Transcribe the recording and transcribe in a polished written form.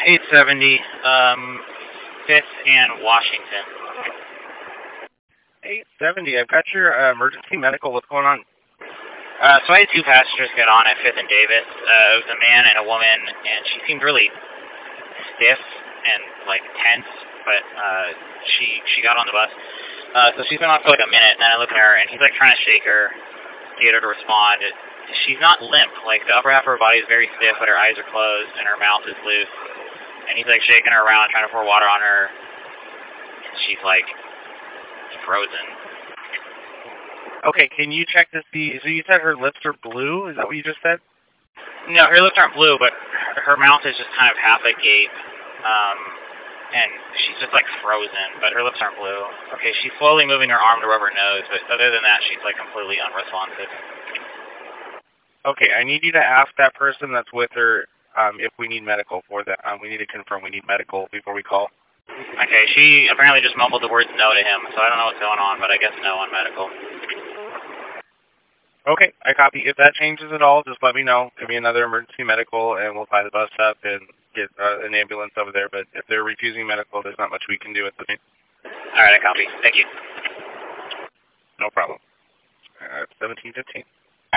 870, 5th and Washington. 870, I've got your emergency medical. What's going on? So I had two passengers get on at 5th and Davis. It was a man and a woman, and she seemed really stiff and, like, tense, but she got on the bus. So she's been on for, like, a minute, and then I look at her, and he's, like, trying to shake her, get her to respond. She's not limp. Like, the upper half of her body is very stiff, but her eyes are closed, and her mouth is loose. And he's, like, shaking her around, trying to pour water on her. And she's, like, frozen. Okay, can you check to see, so you said her lips are blue? Is that what you just said? No, her lips aren't blue, but her mouth is just kind of half agape. And she's just, like, frozen, but her lips aren't blue. Okay, she's slowly moving her arm to rub her nose, but other than that, she's, like, completely unresponsive. Okay, I need you to ask that person that's with her if we need medical for that. We need to confirm we need medical before we call. Okay, she apparently just mumbled the words no to him, so I don't know what's going on, but I guess no on medical. Okay, I copy. If that changes at all, just let me know. Give me another emergency medical, and we'll fly the bus up and get an ambulance over there. But if they're refusing medical, there's not much we can do at the moment. All right, I copy. Thank you. No problem. 1715.